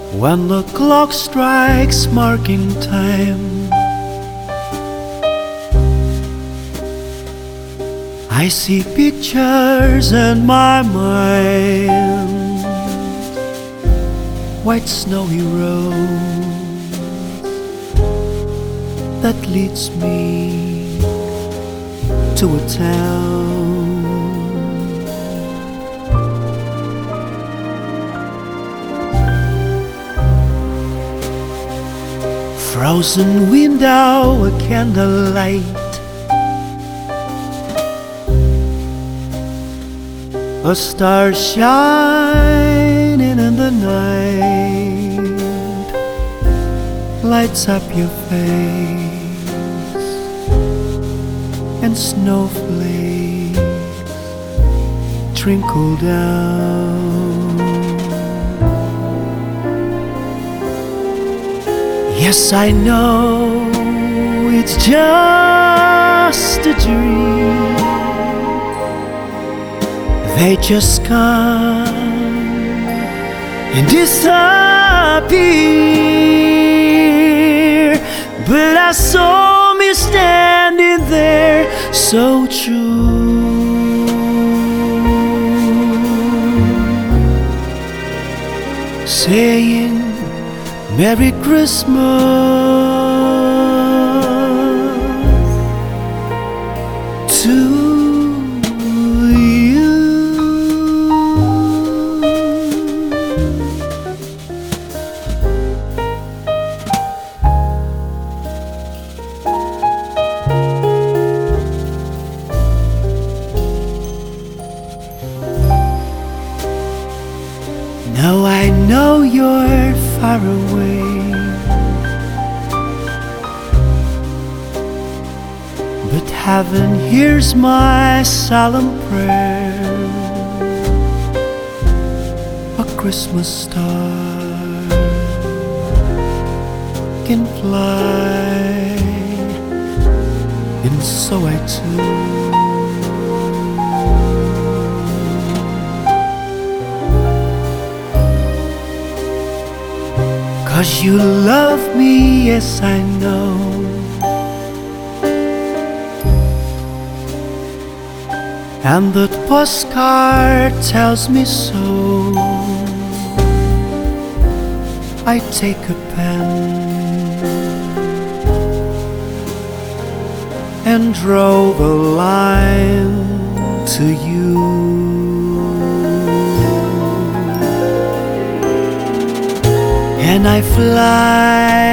When the clock strikes marking time, I see pictures in my mind, white snowy road that leads me to a town. Frozen window, a candlelight, a star shining in the night lights up your face, and snowflakes trickle down. Yes, I know it's just a dream. They just come and disappear, but I saw me standing there, so true, saying Merry Christmas to you. Now I know you're far away, but heaven hears my solemn prayer. A Christmas star can fly, and so I too. 'Cause you love me, yes I know, and that postcard tells me so. I take a pen and draw the line to you. And I fly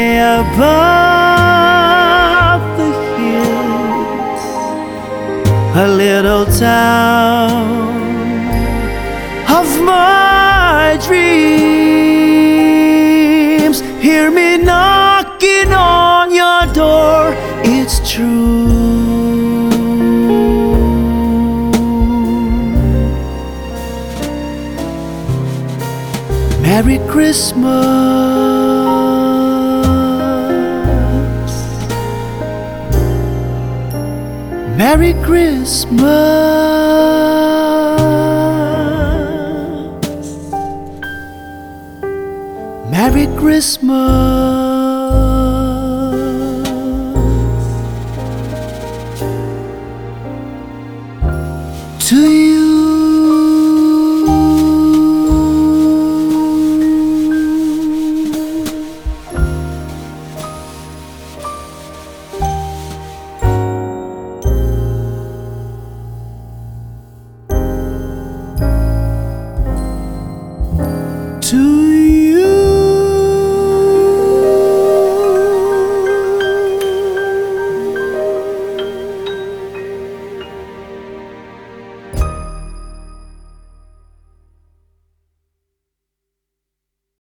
above the hills, a little town of my dreams. Hear me knocking on your door, it's true. Merry Christmas, Merry Christmas, Merry Christmas.